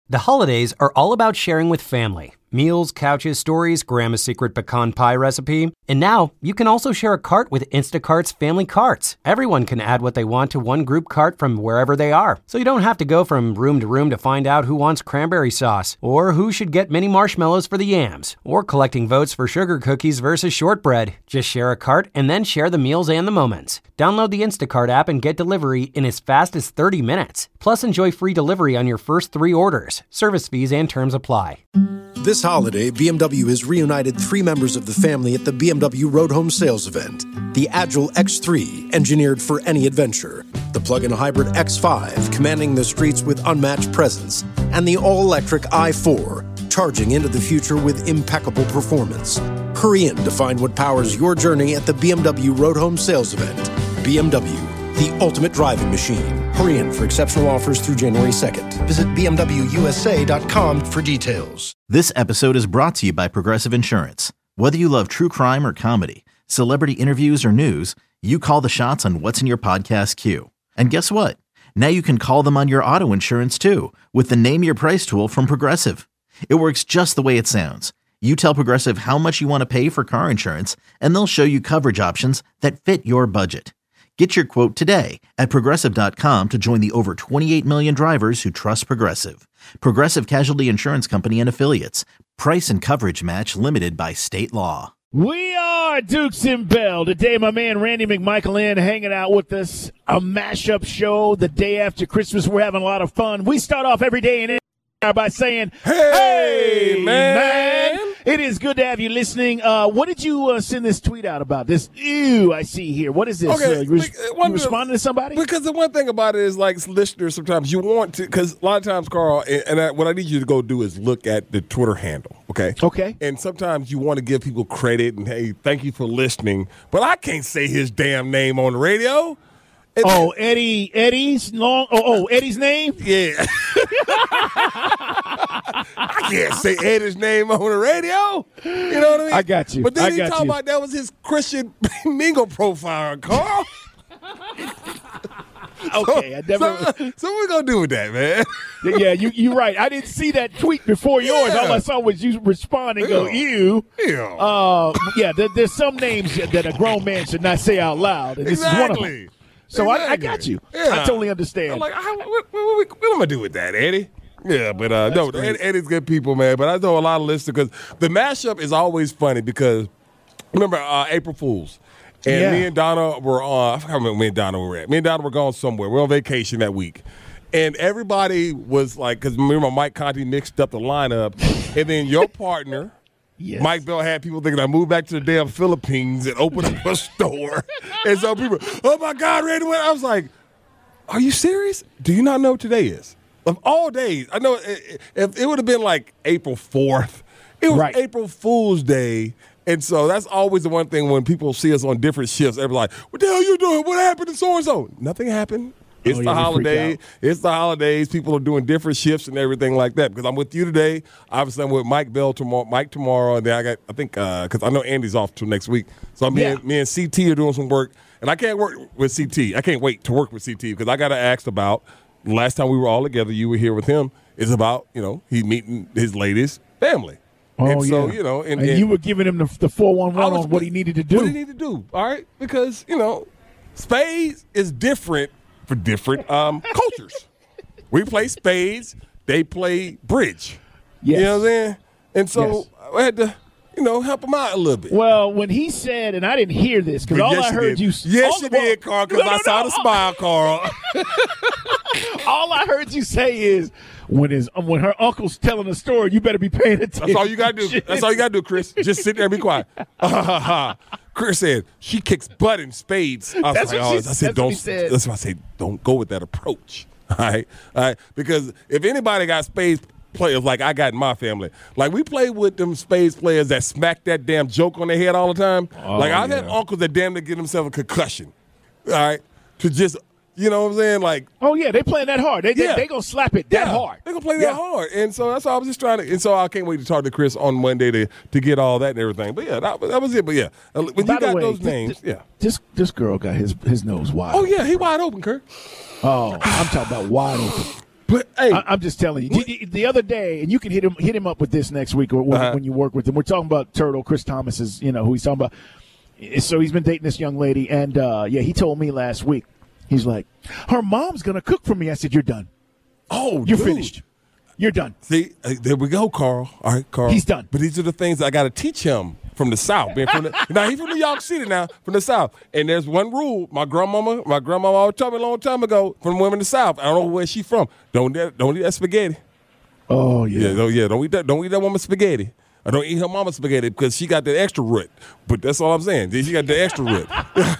The holidays are all about sharing with family. Meals, couches, stories, Grandma's secret pecan pie recipe. And now, you can also share a cart with Instacart's Family Carts. Everyone can add what they want to one group cart from wherever they are. So you don't have to go from room to find out who wants cranberry sauce, or who should get mini marshmallows for the yams, or collecting votes for sugar cookies versus shortbread. Just share a cart and then share the meals and the moments. Download the Instacart app and get delivery in as fast as 30 minutes. Plus, enjoy free delivery on your first 3 orders. Service fees and terms apply. This holiday, BMW has reunited 3 members of the family at the BMW Road Home Sales Event. The Agile X3, engineered for any adventure. The plug-in hybrid X5, commanding the streets with unmatched presence. And the all-electric i4, charging into the future with impeccable performance. Hurry in to find what powers your journey at the BMW Road Home Sales Event. BMW, the ultimate driving machine. Hurry in for exceptional offers through January 2nd. Visit BMWUSA.com for details. This episode is brought to you by Progressive Insurance. Whether you love true crime or comedy, celebrity interviews or news, you call the shots on what's in your podcast queue. And guess what? Now you can call them on your auto insurance too with the Name Your Price tool from Progressive. It works just the way it sounds. You tell Progressive how much you want to pay for car insurance, and they'll show you coverage options that fit your budget. Get your quote today at Progressive.com to join the over 28 million drivers who trust Progressive. Progressive Casualty Insurance Company and Affiliates. Price and coverage match limited by state law. We are Dukes and Bell. Today, my man Randy McMichael in hanging out with us. A mashup show the day after Christmas. We're having a lot of fun. We start off every day in by saying, hey, man. It is good to have you listening. What did you send this tweet out about? This, I see here. What is this? Okay, you responding to somebody? Because the one thing about it is, like, listeners, sometimes you want to, because a lot of times, Carl, what I need you to go do is look at the Twitter handle, okay? Okay. And sometimes you want to give people credit and, hey, thank you for listening, but I can't say his damn name on the radio. Eddie's name? Yeah. I can't say Eddie's name on the radio. You know what I mean? I got you. But then he talking about that was his Christian Mingle profile, Carl. Okay, I never. So what we gonna do with that, man? Yeah, you're right. I didn't see that tweet before yours. All I saw was you respond and go, ew. There's some names that a grown man should not say out loud, and this is one of them. So I got you. Yeah. I totally understand. I'm like, what am I going to do with that, Eddie? Yeah, but no, Eddie's good people, man. But I know a lot of listeners because the mashup is always funny because, remember, April Fools. And me and Donna were on, I forgot where me and Donna were at. Me and Donna were going somewhere. We were on vacation that week. And everybody was like, because remember Mike Conti mixed up the lineup. And then your partner. Yes. Mike Bell had people thinking I moved back to the damn Philippines and opened up a store. And so people, oh, my God, Randy, I was like, are you serious? Do you not know what today is? Of all days, I know if it would have been like April 4th. It was April Fool's Day. And so that's always the one thing when people see us on different shifts. Everybody's like, what the hell you doing? What happened to so-and-so? Nothing happened. It's the holiday. It's the holidays. People are doing different shifts and everything like that. Because I'm with you today. Obviously, I'm with Mike Bell tomorrow. Mike tomorrow, and then because I know Andy's off till next week. So me and CT are doing some work, and I can't work with CT. I can't wait to work with CT because I got to ask about last time we were all together. You were here with him. It's about he meeting his latest family. And so, and you were giving him the 411 on what he needed to do. What he needed to do, all right? Because, spades is different for different cultures. We play spades. They play bridge. Yes. You know what I'm saying? And so I had to, help him out a little bit. Well, when he said, and I didn't hear this, because all I heard you say. Yes, you did, Carl, because I saw the smile, Carl. All I heard you say is, when her uncle's telling a story, you better be paying attention. That's all you got to do. That's all you got to do, Chris. Just sit there and be quiet. Chris said, she kicks butt in spades. That's what I said, don't go with that approach. All right? Because if anybody got spades players like I got in my family, like we play with them spades players that smack that damn joke on their head all the time. I've had uncles that damn near get themselves a concussion. All right? To just, you know what I'm saying? Like, they playing that hard. They going to slap it that hard. They going to play that hard. And so that's why I was just trying to, and so I can't wait to talk to Chris on Monday to get all that and everything. But that was it. But when you got those names, This girl got his nose wide. Oh, yeah, he wide open, Kurt. Oh, I'm talking about wide open. But hey, I'm just telling you. The other day, and you can hit him up with this next week or when you work with him. We're talking about Turtle. Chris Thomas is, who he's talking about. So he's been dating this young lady, and he told me last week. He's like, her mom's gonna cook for me. I said, you're done. Oh, you're finished. You're done. See, there we go, Carl. All right, Carl. He's done. But these are the things that I got to teach him from the South. Now, he's from New York City now, from the South. And there's one rule my grandmama always told me a long time ago from women in the South. I don't know where she's from. Don't eat that spaghetti. Oh, yeah. Don't eat that woman's spaghetti. I don't eat her mama's spaghetti because she got the extra root. But that's all I'm saying. She got the extra root.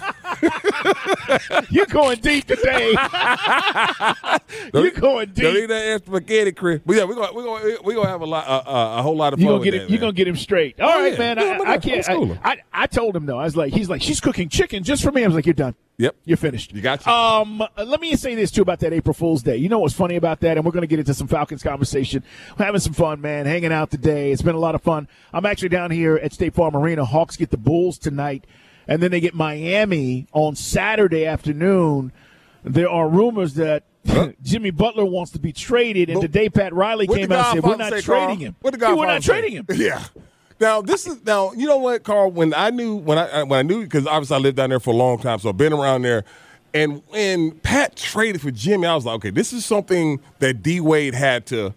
You're going deep today. You're going deep. Don't eat that extra spaghetti, Chris. But yeah, we're gonna have a whole lot of fun. You're gonna get him straight. All right, man. I can't. Cool. I told him no. He's like, she's cooking chicken just for me. I was like, you're done. Yep, you're finished. You got you. Let me say this too about that April Fool's Day. You know what's funny about that? And we're gonna get into some Falcons conversation. We're having some fun, man. Hanging out today. It's been a lot of fun. I'm actually down here at State Farm Arena. Hawks get the Bulls tonight. And then they get Miami on Saturday afternoon. There are rumors that Jimmy Butler wants to be traded, and today Pat Riley came out and said, we're not trading him. We're not trading him. Yeah. Now, you know what, Carl, when I knew, because obviously I lived down there for a long time, so I've been around there, and when Pat traded for Jimmy, I was like, okay, this is something that D-Wade had to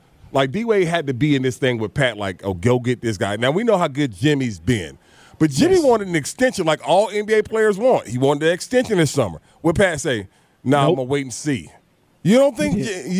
be in this thing with Pat, like, oh, go get this guy. Now, we know how good Jimmy's been. But Jimmy wanted an extension like all NBA players want. He wanted an extension this summer. What Pat say? Nah, nope. I'm going to wait and see. You don't think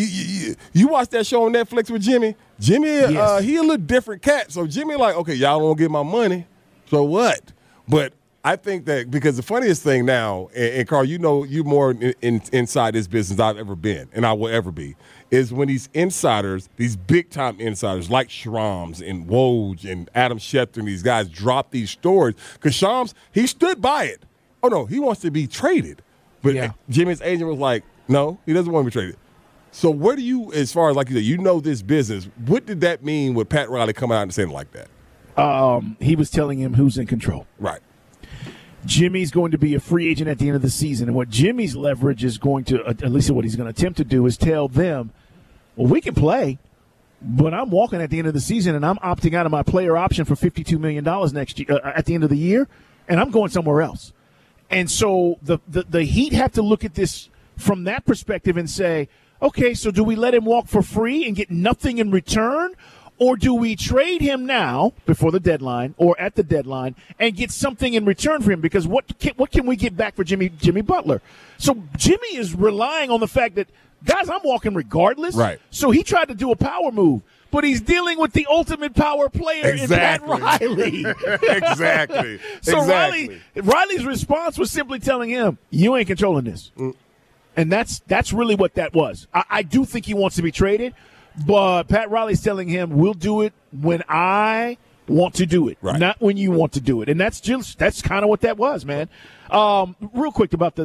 you watch that show on Netflix with Jimmy? Jimmy, yes. He a little different cat. So Jimmy like, okay, y'all don't get my money. So what? But I think that because the funniest thing now, and Carl, you more inside this business I've ever been, and I will ever be, is when these insiders, these big-time insiders like Shams and Woj and Adam Schefter and these guys drop these stories. Because Shams, he stood by it. Oh, no, he wants to be traded. But Jimmy's agent was like, no, he doesn't want to be traded. So where do you, as far as like you said, this business, what did that mean with Pat Riley coming out and saying like that? He was telling him who's in control. Right. Jimmy's going to be a free agent at the end of the season. And what Jimmy's leverage is going to, at least what he's going to attempt to do, is tell them, well, we can play, but I'm walking at the end of the season and I'm opting out of my player option for $52 million next year at the end of the year, and I'm going somewhere else. And so the Heat have to look at this from that perspective and say, okay, so do we let him walk for free and get nothing in return? Or do we trade him now before the deadline or at the deadline and get something in return for him? Because what can we get back for Jimmy Butler? So Jimmy is relying on the fact that, guys, I'm walking regardless. Right. So he tried to do a power move, but he's dealing with the ultimate power player in Pat Riley. Exactly. So Riley's response was simply telling him, you ain't controlling this. And that's really what that was. I do think he wants to be traded. But Pat Riley's telling him, we'll do it when I want to do it, not when you want to do it. And that's kind of what that was, man. Real quick about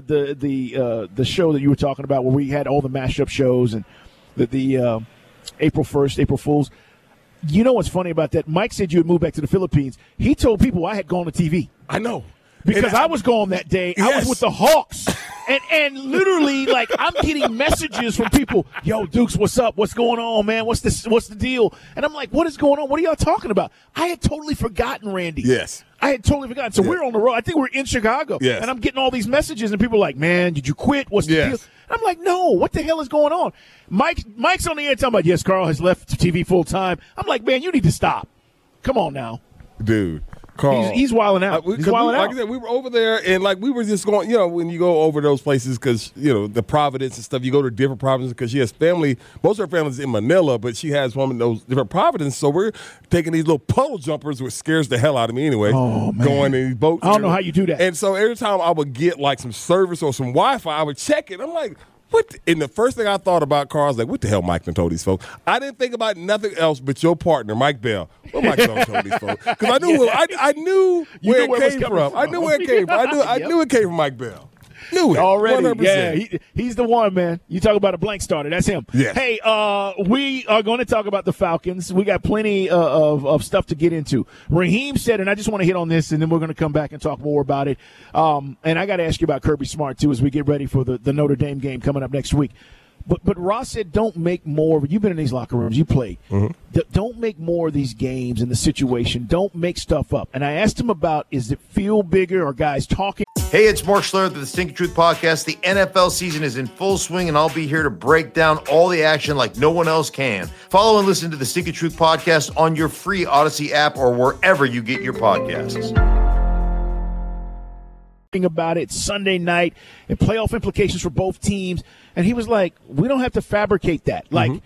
the show that you were talking about where we had all the mashup shows and the April 1st, April Fools. You know what's funny about that? Mike said you had moved back to the Philippines. He told people I had gone to TV. I know. Because I was gone that day. Yes. I was with the Hawks. And literally, like, I'm getting messages from people, yo, Dukes, what's up? What's going on, man? What's the deal? And I'm like, what is going on? What are y'all talking about? I had totally forgotten, Randy. Yes. I had totally forgotten. So we're on the road. I think we're in Chicago. Yes. And I'm getting all these messages, and people are like, man, did you quit? What's the deal? And I'm like, no, what the hell is going on? Mike's on the air talking about, yes, Carl has left TV full time. I'm like, man, you need to stop. Come on now. Dude. Carl, he's wilding out. Like I said, we were over there, and like we were just going. When you go over those places, because the Providence and stuff, you go to different provinces because she has family. Most of her family's in Manila, but she has one of those different provinces. So we're taking these little puddle jumpers, which scares the hell out of me anyway. Oh man, going in these boats. I don't know how you do that. And so every time I would get like some service or some Wi-Fi, I would check it. I'm like, what? And the first thing I thought about, Carl, was like, what the hell Mike done told these folks? I didn't think about nothing else but your partner, Mike Bell. What Mike done told these folks? Because I knew where it came from. I knew where it came from. I knew it came from Mike Bell. Knew it already. 100%. Yeah, he's the one, man. You talk about a blank starter. That's him. Yes. Hey, we are going to talk about the Falcons. We got plenty of stuff to get into. Raheem said, and I just want to hit on this, and then we're going to come back and talk more about it. And I got to ask you about Kirby Smart, too, as we get ready for the Notre Dame game coming up next week. But Ross said, don't make more. You've been in these locker rooms. You played. Don't make more of these games in the situation. Don't make stuff up. And I asked him about, is it feel bigger or guys talking? Hey, it's Mark Schlereth of the Stinky Truth Podcast. The NFL season is in full swing, and I'll be here to break down all the action like no one else can. Follow and listen to the Stinky Truth Podcast on your free Odyssey app or wherever you get your podcasts. About it Sunday night and playoff implications for both teams, and he was like, we don't have to fabricate that. Like,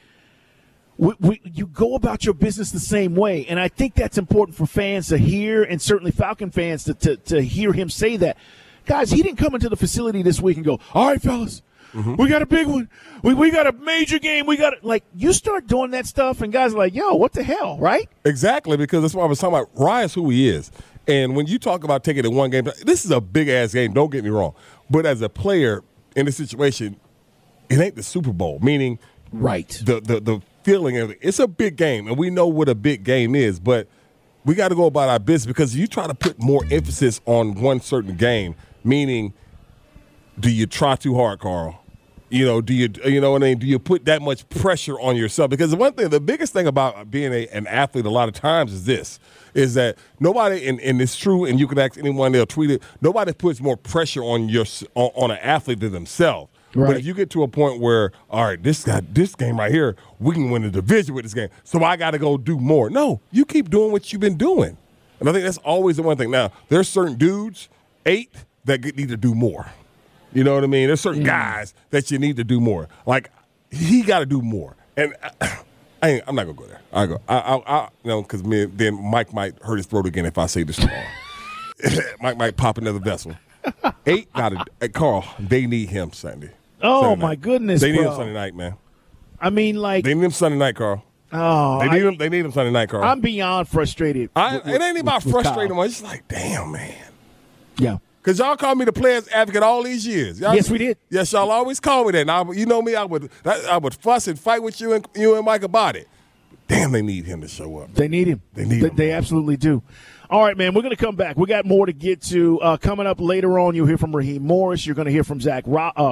you go about your business the same way, and I think that's important for fans to hear, and certainly Falcon fans to hear him say that. Guys, he didn't come into the facility this week and go, all right, fellas, we got a big one. We got a major game. We got like, you start doing that stuff, and guys are like, yo, what the hell, right? Exactly, because that's what I was talking about. Ryan's who he is. And when you talk about taking it one game, this is a big-ass game, don't get me wrong. But as a player in this situation, it ain't the Super Bowl, meaning the feeling of it. It's a big game, and we know what a big game is, but we got to go about our business because you try to put more emphasis on one certain game, meaning do you try too hard, Carl? Do you put that much pressure on yourself? Because the biggest thing about being an athlete a lot of times is this, is that nobody, and it's true, and you can ask anyone, they'll tweet it, nobody puts more pressure on an athlete than themselves. Right. But if you get to a point where, all right, this game right here, we can win the division with this game, so I got to go do more. No, you keep doing what you've been doing. And I think that's always the one thing. Now, there's certain dudes, 8, that need to do more. You know what I mean? There's certain guys that you need to do more. Like, he got to do more. And I'm not going to go there. Because then Mike might hurt his throat again if I say this tomorrow. Mike might pop another vessel. 8 got to – Carl, they need him Sunday. Oh, Sunday my night. goodness, They need bro. him Sunday night, man. I mean, like – They need him Sunday night, Carl. Oh, They need him Sunday night, Carl. I'm beyond frustrated. It ain't about frustrating. It's just like, damn, man. Yeah. Because y'all called me the players advocate all these years. Yes, we did. Yes, y'all always call me that. Now, you know me, I would fuss and fight with you and Mike about it. Damn, they need him to show up. They need him. They absolutely do. All right, man, we're going to come back. We got more to get to. Coming up later on, you'll hear from Raheem Morris. You're going to hear from Zach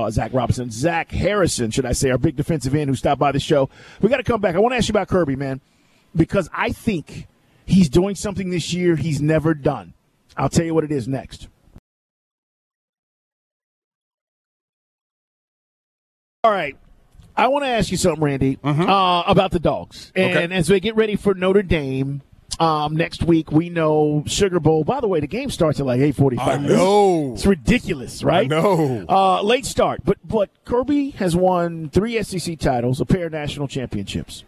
Harrison, should I say, our big defensive end who stopped by the show. We got to come back. I want to ask you about Kirby, man, because I think he's doing something this year he's never done. I'll tell you what it is next. All right. I want to ask you something, Randy, about the Dogs. And as we get ready for Notre Dame next week, we know Sugar Bowl. By the way, the game starts at like 8:45. I know. It's ridiculous, right? I know. Late start. But Kirby has won 3 SEC titles, a pair of national championships.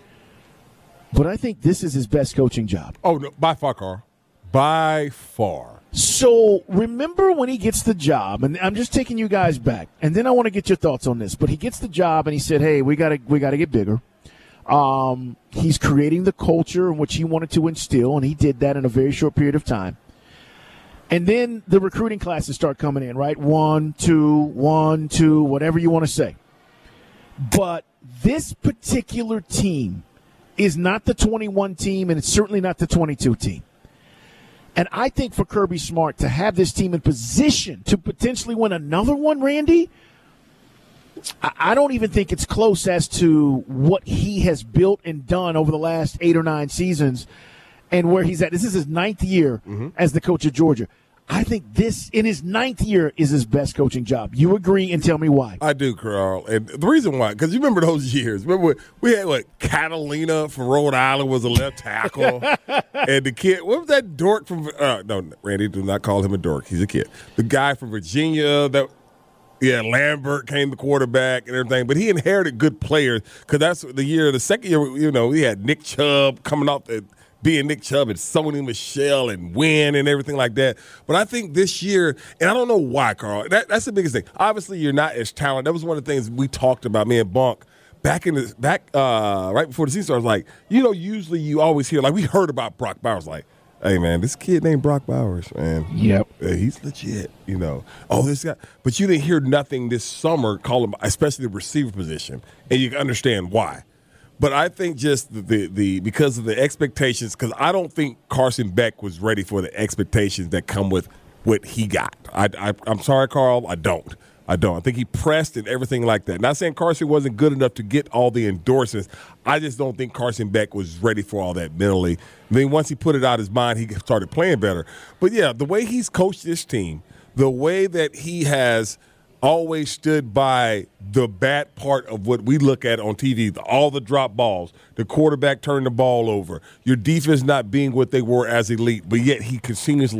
But I think this is his best coaching job. Oh, no, by far, Carl. By far. So remember when he gets the job, and I'm just taking you guys back, and then I want to get your thoughts on this. But he gets the job, and he said, "Hey, we gotta get bigger." He's creating the culture in which he wanted to instill, and he did that in a very short period of time. And then the recruiting classes start coming in, right? 1, 2, whatever you want to say. But this particular team is not the 21 team, and it's certainly not the 22 team. And I think for Kirby Smart to have this team in position to potentially win another one, Randy, I don't even think it's close as to what he has built and done over the last 8 or 9 seasons and where he's at. This is his 9th year as the coach of Georgia. I think this, in his 9th year, is his best coaching job. You agree, and tell me why. I do, Carl. And the reason why, because you remember those years. Remember we had, Catalina from Rhode Island was a left tackle. And the kid, what was that dork from no, Randy, do not call him a dork. He's a kid. The guy from Virginia, Lambert came the quarterback and everything. But he inherited good players because that's the second year, we had Nick Chubb coming off being Nick Chubb and Sony Michel and Wynn and everything like that. But I think this year, and I don't know why, Carl, that's the biggest thing. Obviously, you're not as talented. That was one of the things we talked about, me and Bonk, right before the season started. Like, usually you always hear, we heard about Brock Bowers, hey, man, this kid named Brock Bowers, man. Yep. He's legit, Oh, this guy. But you didn't hear nothing this summer call him, especially the receiver position, and you can understand why. But I think just the because of the expectations, because I don't think Carson Beck was ready for the expectations that come with what he got. I'm sorry, Carl, I don't. I don't. I think he pressed and everything like that. Not saying Carson wasn't good enough to get all the endorsements. I just don't think Carson Beck was ready for all that mentally. I mean, once he put it out of his mind, he started playing better. But, yeah, the way he's coached this team, the way that he has always stood by the bad part of what we look at on TV, all the drop balls, the quarterback turning the ball over, your defense not being what they were as elite, but yet he continues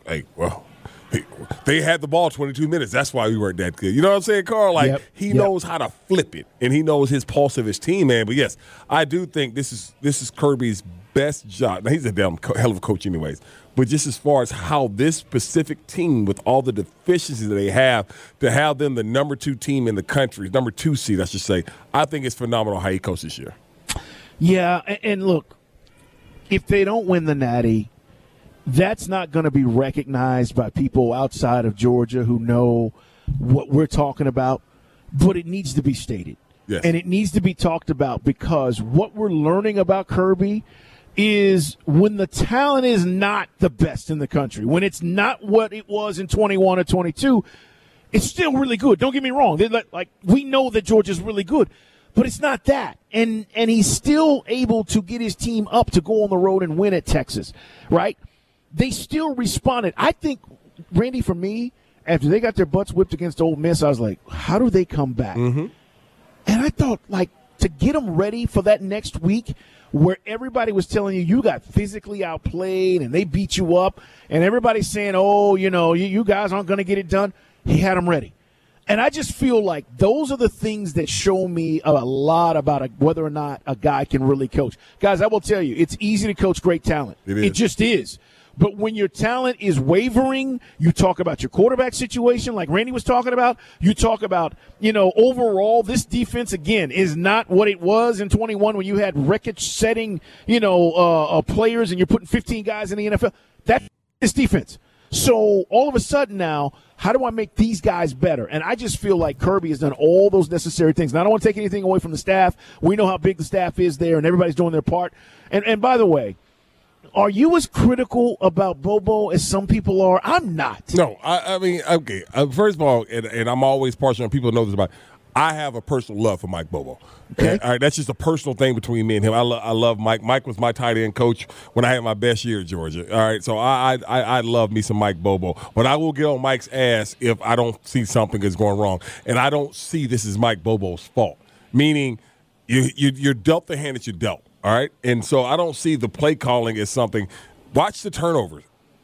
they had the ball 22 minutes. That's why we weren't that good. You know what I'm saying, Carl? He knows how to flip it, and he knows his pulse of his team, man. But, yes, I do think this is Kirby's best job. Now, he's a damn hell of a coach anyways. But just as far as how this specific team, with all the deficiencies that they have, to have them the number 2 team in the country, number 2 seed, I should say, I think it's phenomenal how he coached this year. Yeah, and look, if they don't win the Natty, that's not going to be recognized by people outside of Georgia who know what we're talking about, but it needs to be stated. Yes. And it needs to be talked about, because what we're learning about Kirby is when the talent is not the best in the country, when it's not what it was in 21 or 22, it's still really good. Don't get me wrong. We know that Georgia's really good, but it's not that. And he's still able to get his team up to go on the road and win at Texas, right? They still responded. I think, Randy, for me, after they got their butts whipped against Ole Miss, I was like, how do they come back? Mm-hmm. And I thought, to get them ready for that next week where everybody was telling you got physically outplayed and they beat you up, and everybody's saying, you guys aren't going to get it done, he had them ready. And I just feel like those are the things that show me a lot about whether or not a guy can really coach. Guys, I will tell you, it's easy to coach great talent. It just is. But when your talent is wavering, you talk about your quarterback situation like Randy was talking about. You talk about, overall, this defense, again, is not what it was in 21 when you had record-setting, players and you're putting 15 guys in the NFL. That's this defense. So all of a sudden now, how do I make these guys better? And I just feel like Kirby has done all those necessary things. And I don't want to take anything away from the staff. We know how big the staff is there, and everybody's doing their part. And by the way, are you as critical about Bobo as some people are? I'm not. No, I mean, okay. First of all, and I'm always partial, and people know this about, I have a personal love for Mike Bobo. Okay. All right, that's just a personal thing between me and him. I love Mike. Mike was my tight end coach when I had my best year at Georgia. All right, so I love me some Mike Bobo. But I will get on Mike's ass if I don't see something is going wrong. And I don't see this as Mike Bobo's fault, meaning you're dealt the hand that you're dealt. All right, and so I don't see the play calling as something. Watch the turnovers.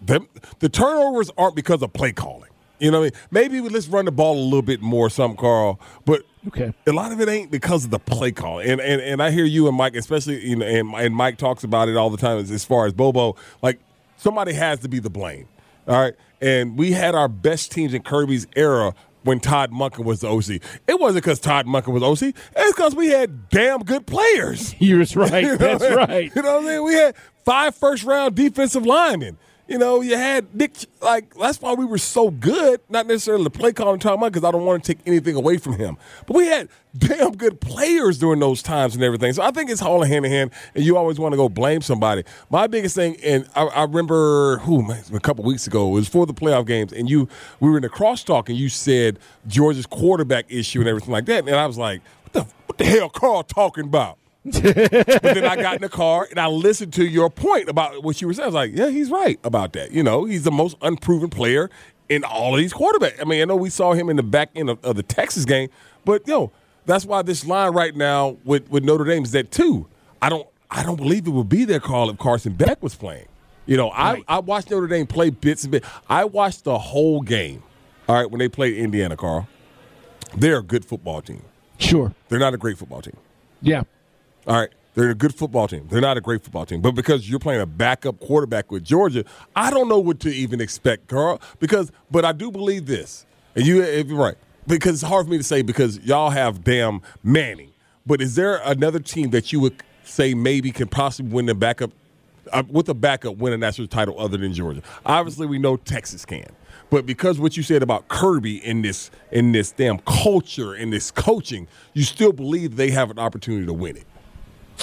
The turnovers aren't because of play calling. You know what I mean? Maybe let's run the ball a little bit more, Carl. But a lot of it ain't because of the play call. And I hear you and Mike, especially, and Mike talks about it all the time as far as Bobo. Like, somebody has to be the blame. All right, and we had our best teams in Kirby's era when Todd Monken was the OC. It wasn't because Todd Monken was OC. It's because we had damn good players. You're right. That's right. You know what I mean? We had 5 first-round defensive linemen. You had Nick, that's why we were so good, not necessarily the play calling Todd Monken, because I don't want to take anything away from him. But we had damn good players during those times and everything. So I think it's all hand in hand, and you always want to go blame somebody. My biggest thing, and I remember, a couple weeks ago, it was for the playoff games, and we were in the crosstalk, and you said Georgia's quarterback issue and everything like that. And I was like, what the hell Carl talking about? But then I got in the car and I listened to your point about what you were saying. I was like, yeah, he's right about that. He's the most unproven player in all of these quarterbacks. I mean, I know we saw him in the back end of the Texas game, but that's why this line right now with Notre Dame is that 2. I don't believe it would be there, Carl, if Carson Beck was playing. Right. I watched Notre Dame play bits and bits. I watched the whole game. All right, when they played Indiana, Carl. They're a good football team. Sure. They're not a great football team. Yeah. All right, they're a good football team. They're not a great football team. But because you're playing a backup quarterback with Georgia, I don't know what to even expect, Carl. But I do believe this, and if you're right, because it's hard for me to say because y'all have damn Manning. But is there another team that you would say maybe can possibly win the backup with a backup win a national title other than Georgia? Obviously, we know Texas can. But because what you said about Kirby in this damn culture, in this coaching, you still believe they have an opportunity to win it.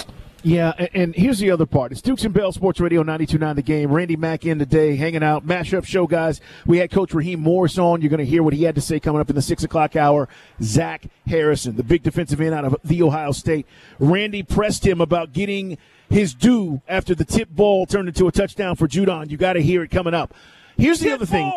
Yeah, and here's the other part. It's Dukes and Bell Sports Radio 92.9 The Game. Randy Mack in today, hanging out. Mashup show, guys. We had Coach Raheem Morris on. You're going to hear what he had to say coming up in the 6 o'clock hour. Zach Harrison, the big defensive end out of The Ohio State. Randy pressed him about getting his due after the tip ball turned into a touchdown for Judon. You got to hear it coming up. Here's the other thing.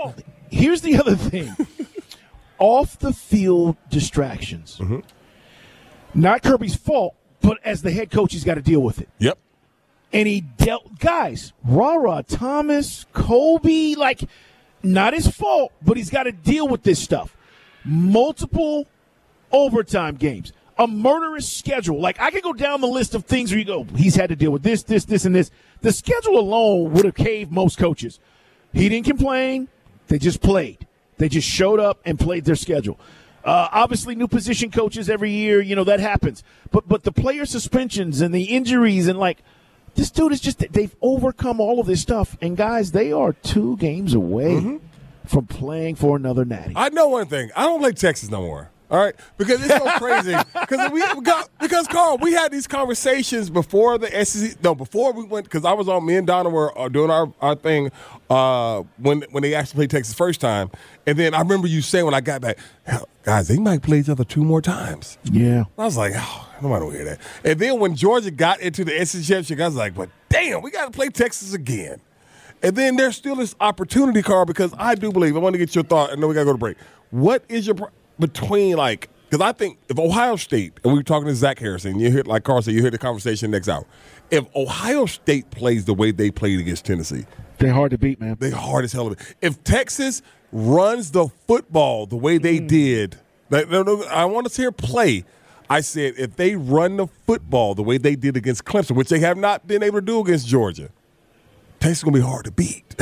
Off the field distractions. Mm-hmm. Not Kirby's fault. But as the head coach, he's got to deal with it. Yep. And he dealt, guys, Thomas, Kobe, not his fault, but he's got to deal with this stuff. Multiple overtime games, a murderous schedule. I could go down the list of things where you go, he's had to deal with this, and this. The schedule alone would have caved most coaches. He didn't complain. They just played. They just showed up and played their schedule. Obviously, new position coaches every year, that happens. But the player suspensions and the injuries and, this dude is just – they've overcome all of this stuff. And, guys, they are 2 games away from playing for another natty. I know one thing. I don't like Texas no more. All right, because it's so crazy. Because Carl, we had these conversations before the SEC. No, before we went. Because I was on. Me and Donna were doing our thing when they actually played Texas first time, and then I remember you saying when I got back, guys, they might play each other 2 more times. Yeah, I was like, nobody will hear that. And then when Georgia got into the SEC championship, I was like, but damn, we got to play Texas again. And then there's still this opportunity, Carl, because I do believe. I want to get your thought. I know we got to go to break. What is your between because I think if Ohio State, and we were talking to Zach Harrison, you hear, like Carl said, you hear the conversation next hour. If Ohio State plays the way they played against Tennessee, they're hard to beat, man. They're hard as hell to beat. If Texas runs the football the way they did, I want to hear play. I said if they run the football the way they did against Clemson, which they have not been able to do against Georgia, Texas is gonna be hard to beat.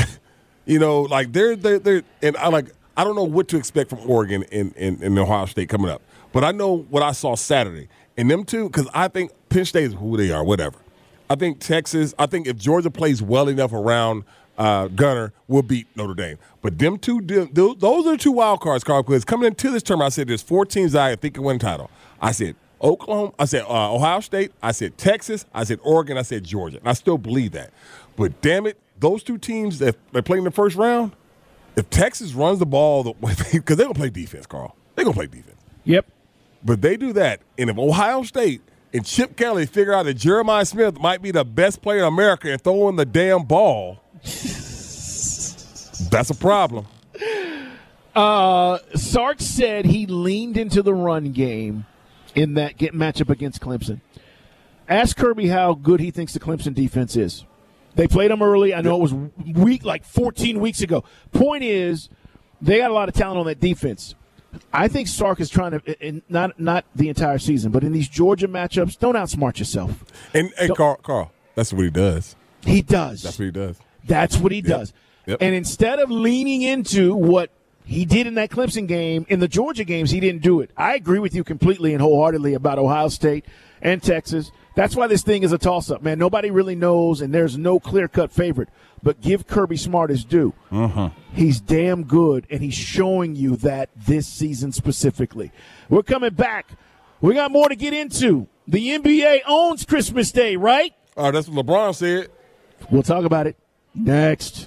They're and I don't know what to expect from Oregon in Ohio State coming up. But I know what I saw Saturday. And them two, because I think Penn State is who they are, whatever. I think Texas, if Georgia plays well enough around Gunner, we'll beat Notre Dame. But them two, those are the 2 wild cards, Carl, because coming into this term, I said there's 4 teams I think can win the title. I said Oklahoma, I said Ohio State, I said Texas, I said Oregon, I said Georgia. And I still believe that. But damn it, those 2 teams that they play in the first round, if Texas runs the ball the way because they're going to play defense, Carl. They're going to play defense. Yep. But they do that. And if Ohio State and Chip Kelly figure out that Jeremiah Smith might be the best player in America and throwing the damn ball, that's a problem. Sark said he leaned into the run game in that matchup against Clemson. Ask Kirby how good he thinks the Clemson defense is. They played them early. I know it was 14 weeks ago. Point is, they got a lot of talent on that defense. I think Sark is trying to, not the entire season, but in these Georgia matchups, don't outsmart yourself. And Carl, that's what he does. He does. That's what he does. That's what he does. Yep. And instead of leaning into what he did in that Clemson game, in the Georgia games, he didn't do it. I agree with you completely and wholeheartedly about Ohio State and Texas. That's why this thing is a toss-up, man. Nobody really knows, and there's no clear-cut favorite. But give Kirby Smart his due. He's damn good, and he's showing you that this season specifically. We're coming back. We got more to get into. The NBA owns Christmas Day, right? That's what LeBron said. We'll talk about it next.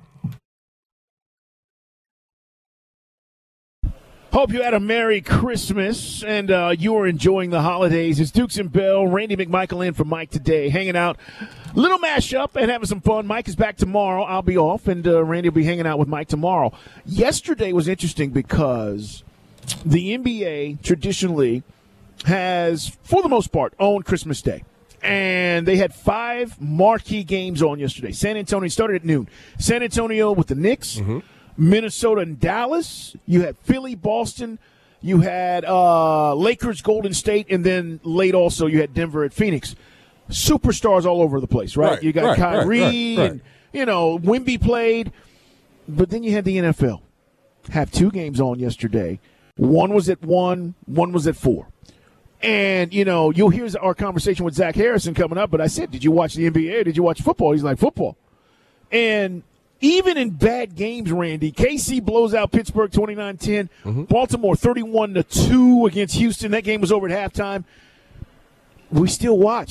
Hope you had a Merry Christmas and you are enjoying the holidays. It's Dukes and Bell. Randy McMichael in for Mike today, hanging out. Little mashup and having some fun. Mike is back tomorrow. I'll be off, and Randy will be hanging out with Mike tomorrow. Yesterday was interesting because the NBA traditionally has, for the most part, owned Christmas Day. And they had 5 marquee games on yesterday. San Antonio started at noon. San Antonio with the Knicks. Minnesota and Dallas. You had Philly, Boston. You had Lakers, Golden State, and then late also you had Denver at Phoenix. Superstars all over the place, right? You got Kyrie and, Wemby played. But then you had the NFL have 2 games on yesterday. One was at 1, one was at 4. And, you'll hear our conversation with Zach Harrison coming up, but I said, did you watch the NBA or did you watch football? He's like, football. And even in bad games, Randy, KC blows out Pittsburgh 29-10. Baltimore 31-2 against Houston. That game was over at halftime. We still watched.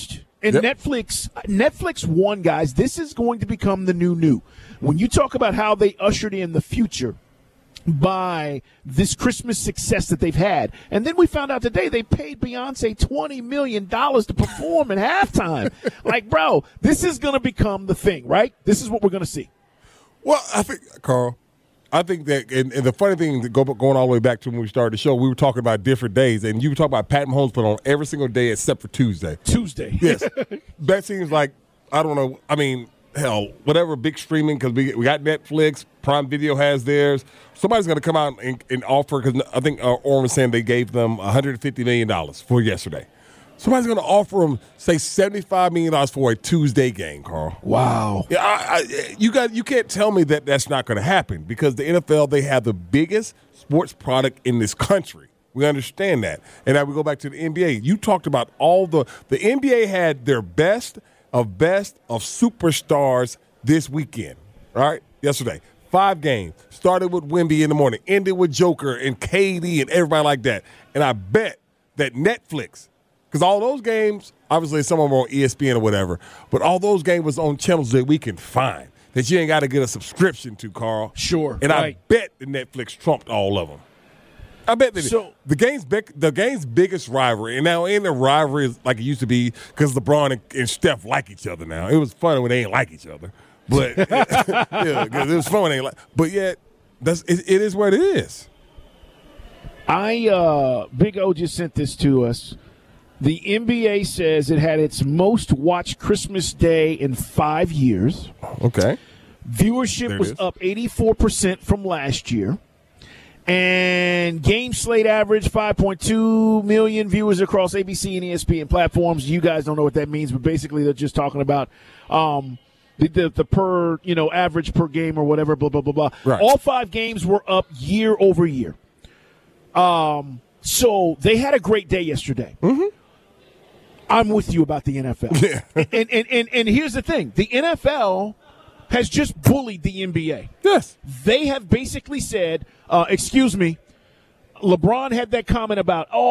And Netflix won, guys. This is going to become the new. When you talk about how they ushered in the future by this Christmas success that they've had. And then we found out today they paid Beyonce $20 million to perform at halftime. Like, bro, this is going to become the thing, right? This is what we're going to see. Well, I think, Carl, that, and the funny thing, going all the way back to when we started the show, we were talking about different days, and you were talking about Pat Mahomes put on every single day except for Tuesday. Yes. That seems like, I don't know, I mean, hell, whatever big streaming, because we got Netflix, Prime Video has theirs. Somebody's going to come out and offer, because I think Orrin was saying they gave them $150 million for yesterday. Somebody's going to offer them, say, $75 million for a Tuesday game, Carl. Wow. Yeah, you can't tell me that that's not going to happen, because the NFL, they have the biggest sports product in this country. We understand that. And now we go back to the NBA. You talked about the NBA had their best of superstars this weekend, all right, yesterday. 5 games. Started with Wemby in the morning, ended with Joker and KD and everybody like that. And I bet that Netflix, because all those games, obviously some of them are on ESPN or whatever, but all those games was on channels that we can find, that you ain't got to get a subscription to, Carl. Sure. And right. I bet the Netflix trumped all of them. I bet the game's biggest rivalry, and now ain't the rivalry is like it used to be, because LeBron and Steph like each other now. It was funny when they ain't like each other. But yeah, because it was fun when they like. But yet, it is what it is. Big O just sent this to us. The NBA says it had its most watched Christmas Day in 5 years. Okay. Viewership was up 84% from last year. And game slate average 5.2 million viewers across ABC and ESPN platforms. You guys don't know what that means, but basically they're just talking about the per, average per game or whatever, blah, blah, blah, blah. Right. All 5 games were up year over year. So they had a great day yesterday. Mm-hmm. I'm with you about the NFL. Yeah. and here's the thing. The NFL has just bullied the NBA. Yes. They have basically said, excuse me, LeBron had that comment about, I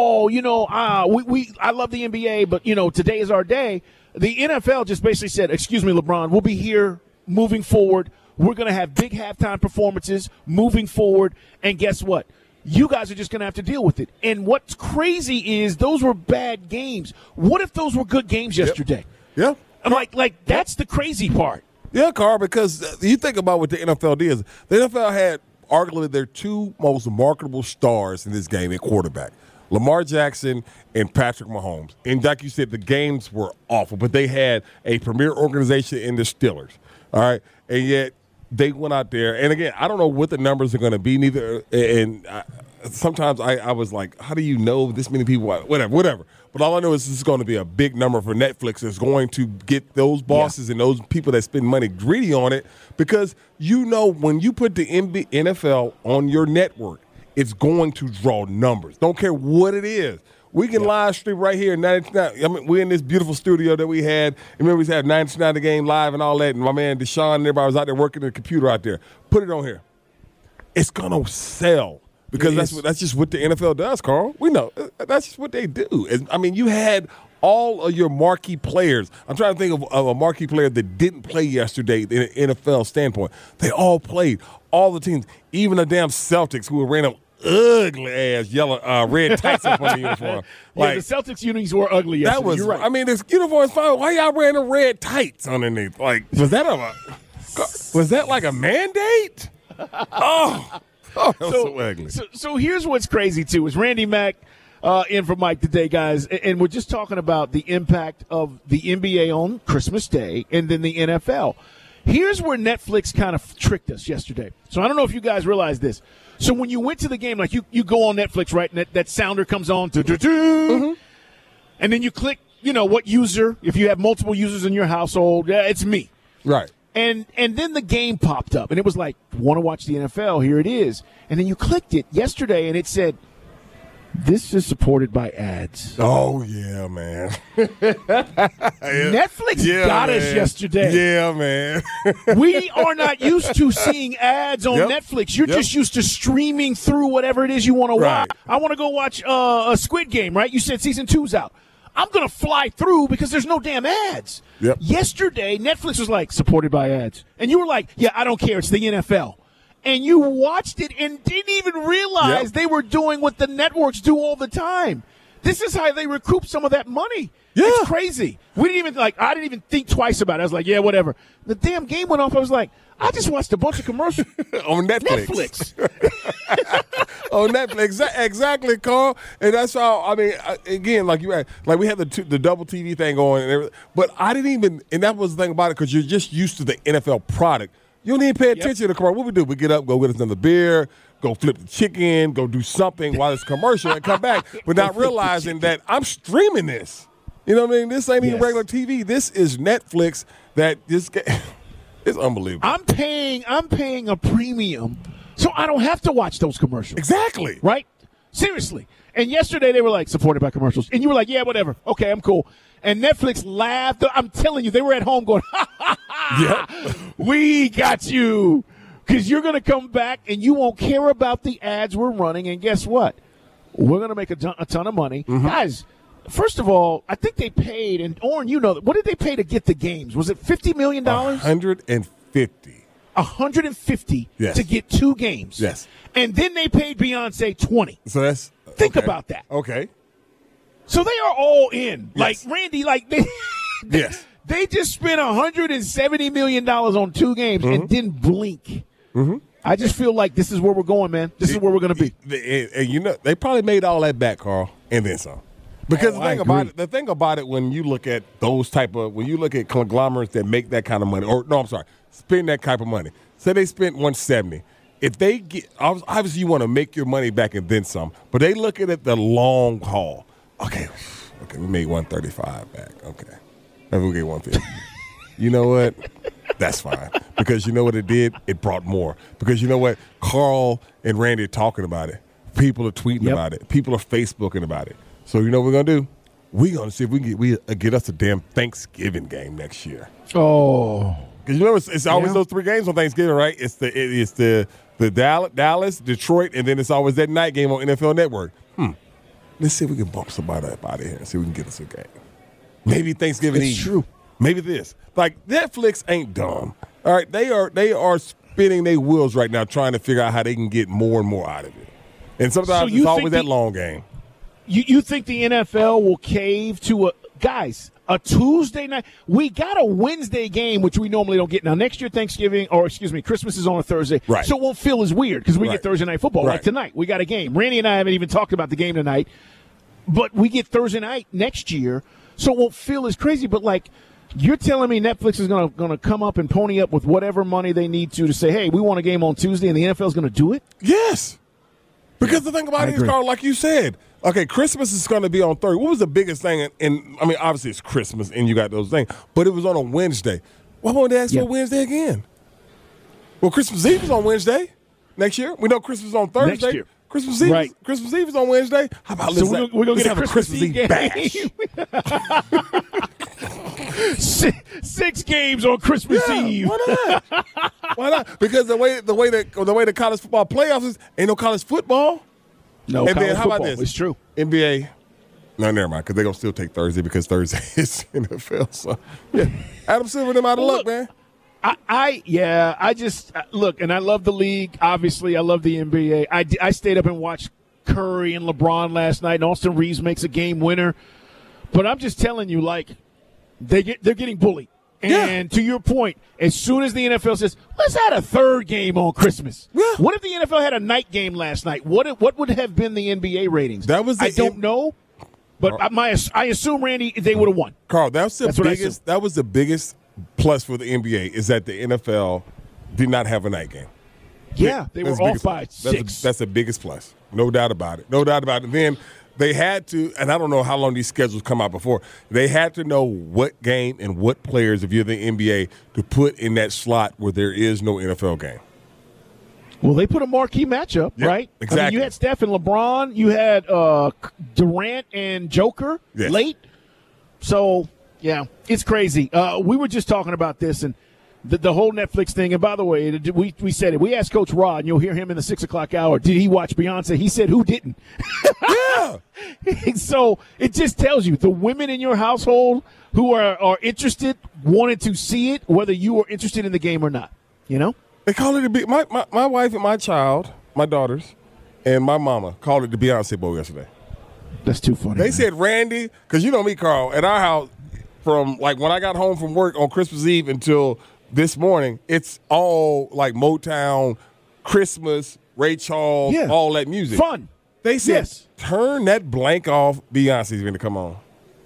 love the NBA, but, today is our day. The NFL just basically said, excuse me, LeBron, we'll be here moving forward. We're going to have big halftime performances moving forward. And guess what? You guys are just going to have to deal with it. And what's crazy is those were bad games. What if those were good games yesterday? Yeah. Like that's the crazy part. Yeah, Carl, because you think about what the NFL did. The NFL had arguably their 2 most marketable stars in this game at quarterback, Lamar Jackson and Patrick Mahomes. And like you said, the games were awful, but they had a premier organization in the Steelers, all right? And yet they went out there. And, again, I don't know what the numbers are going to be neither. And sometimes I was like, how do you know this many people? Whatever. But all I know is this is going to be a big number for Netflix. It's going to get those bosses and those people that spend money greedy on it, because when you put the NFL on your network, it's going to draw numbers. Don't care what it is. We can live stream right here. 99. I mean, we're in this beautiful studio that we had. Remember, we had 99 the game live and all that. And my man Deshaun and everybody was out there working the computer out there. Put it on here. It's gonna sell, because that's just what the NFL does, Carl. We know that's just what they do. I mean, you had all of your marquee players. I'm trying to think of a marquee player that didn't play yesterday in an NFL standpoint. They all played. All the teams, even the damn Celtics, who ran them ugly ass yellow red tights in front of the uniform. The Celtics unis were ugly yesterday. That was, you're right. I mean, this uniform is fine. Why y'all wearing the red tights underneath? Like, was that like a mandate? That was so ugly. So here's what's crazy too is Randy Mack in for Mike today, guys, and we're just talking about the impact of the NBA on Christmas Day and then the NFL. Here's where Netflix kind of tricked us yesterday. So I don't know if you guys realize this. So when you went to the game, like you go on Netflix, right, and that sounder comes on, and then you click, what user, if you have multiple users in your household, it's me. Right. And then the game popped up, and it was like, want to watch the NFL? Here it is. And then you clicked it yesterday, and it said, this is supported by ads. Oh, yeah, man. Netflix got us yesterday. Yeah, man. We are not used to seeing ads on Netflix. You're just used to streaming through whatever it is you want to watch. I want to go watch a Squid Game, right? You said season 2's out. I'm going to fly through because there's no damn ads. Yep. Yesterday, Netflix was like, supported by ads. And you were like, yeah, I don't care. It's the NFL. And you watched it and didn't even realize they were doing what the networks do all the time. This is how they recoup some of that money. Yeah. It's crazy. I didn't even think twice about it. I was like, yeah, whatever. The damn game went off. I was like, I just watched a bunch of commercials. On Netflix. On Netflix. Exactly, Carl. And that's how, I mean, again, like you had, like we had the double TV thing going and everything. But I didn't even, and that was the thing about it, because you're just used to the NFL product. You don't even pay attention to the commercial. What we do, we get up, go get us another beer, go flip the chicken, go do something while it's commercial and come back, but not realizing that I'm streaming this. You know what I mean? This ain't even regular TV. This is Netflix that this it's unbelievable. I'm paying a premium so I don't have to watch those commercials. Exactly. Right? Seriously. And yesterday they were like, supported by commercials. And you were like, yeah, whatever. Okay, I'm cool. And Netflix laughed. I'm telling you, they were at home going, ha, ha, ha. Yep. We got you. Because you're going to come back and you won't care about the ads we're running. And guess what? We're going to make a ton of money. Mm-hmm. Guys, first of all, I think they paid, and Oren, you know, what did they pay to get the games? Was it $50 million? $150. $150 to get 2 games. Yes. And then they paid Beyonce $20. So that's think about that. Okay. So they are all in. Yes. Like Randy, like they yes. They just spent $170 million on 2 games and didn't blink. Mm-hmm. I just feel like this is where we're going, man. This is where we're going to be. And you know, they probably made all that back, Carl, and then some. Because the thing about it, when you look at when you look at conglomerates that make that kind of money, spend that type of money. Say they spent $170. If they get, obviously you want to make your money back and then some, but they look at it the long haul. Okay, we made $135 back. Okay, maybe we'll get $150. You know what? That's fine. Because you know what it did? It brought more. Because you know what? Carl and Randy are talking about it. People are tweeting about it. People are Facebooking about it. So you know what we're going to do? We're going to see if we can get us a damn Thanksgiving game next year. Oh. Because you know it's always those 3 games on Thanksgiving, right? It's the Dallas, Detroit, and then it's always that night game on NFL Network. Let's see if we can bump somebody up out of here and see if we can get us a game. Maybe Thanksgiving Eve. It's true. Maybe this. Like, Netflix ain't dumb. All right, they are spinning their wheels right now trying to figure out how they can get more and more out of it. And sometimes it's always that long game. You think the NFL will cave to a Tuesday night? We got a Wednesday game, which we normally don't get. Now, next year, Christmas is on a Thursday. Right. So it won't feel as weird because we get Thursday night football. Right. Like tonight, we got a game. Randy and I haven't even talked about the game tonight, but we get Thursday night next year, so it won't feel as crazy. But, like, you're telling me Netflix is going to come up and pony up with whatever money they need to say, hey, we want a game on Tuesday, and the NFL is going to do it? Yes. Because the thing about it is, Carl, like you said, okay, Christmas is going to be on Thursday. What was the biggest thing? And I mean, obviously it's Christmas and you got those things, but it was on a Wednesday. Why won't they ask for Wednesday again? Well, Christmas Eve is on Wednesday next year. We know Christmas is on Thursday. Next year. Christmas Eve, Christmas Eve is on Wednesday. How about we're gonna get a Christmas Eve bash? 6 games on Christmas Eve. Why not? Why not? Because the way the college football playoffs is, ain't no college football. No, and then how about this? It's true. NBA. No, never mind, because they're going to still take Thursday because Thursday is NFL. So, yeah. Adam Silver, them out of luck, man. I just look, and I love the league. Obviously, I love the NBA. I stayed up and watched Curry and LeBron last night, and Austin Reeves makes a game winner. But I'm just telling you, like, they're getting bullied. And to your point, as soon as the NFL says, let's add a 3rd game on Christmas. Yeah. What if the NFL had a night game last night? What would have been the NBA ratings? I don't know, but I assume, Randy, they would have won. Carl, that was the biggest plus for the NBA is that the NFL did not have a night game. Yeah, they were off by 6. That's the biggest plus. No doubt about it. And then they had to, and I don't know how long these schedules come out before, they had to know what game and what players, if you're the NBA, to put in that slot where there is no NFL game. Well, they put a marquee matchup, right? Exactly. I mean, you had Steph and LeBron. You had Durant and Joker late. So, yeah, it's crazy. We were just talking about this, and The whole Netflix thing, and by the way, we said it. We asked Coach Rod, and you'll hear him in the 6 o'clock hour, did he watch Beyonce? He said, who didn't? Yeah. So it just tells you, the women in your household who are interested, wanted to see it, whether you are interested in the game or not, you know? They call it my wife and my child, my daughters, and my mama called it the Beyonce Bowl yesterday. That's too funny. They said, Randy, because you know me, Carl, at our house, from like when I got home from work on Christmas Eve until this morning, it's all like Motown, Christmas, Ray Charles, all that music. Fun. They said, turn that blank off. Beyonce's going to come on.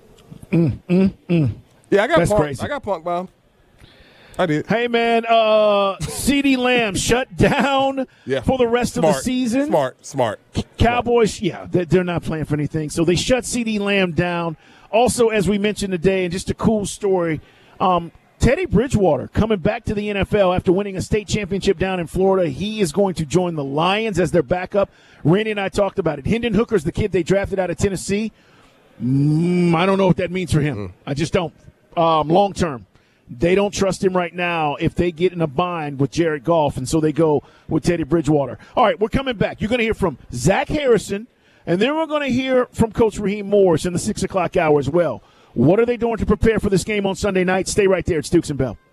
Yeah, I got That's punked. crazy. I got punked by him. I did. Hey, man, CeeDee Lamb shut down for the rest of the season. Smart. Cowboys, they're not playing for anything. So they shut CeeDee Lamb down. Also, as we mentioned today, and just a cool story, Teddy Bridgewater coming back to the NFL after winning a state championship down in Florida. He is going to join the Lions as their backup. Randy and I talked about it. Hendon Hooker's the kid they drafted out of Tennessee. I don't know what that means for him. I just don't. Long term. They don't trust him right now if they get in a bind with Jared Goff, and so they go with Teddy Bridgewater. All right, we're coming back. You're going to hear from Zach Harrison, and then we're going to hear from Coach Raheem Morris in the 6 o'clock hour as well. What are they doing to prepare for this game on Sunday night? Stay right there. It's Dukes and Bell.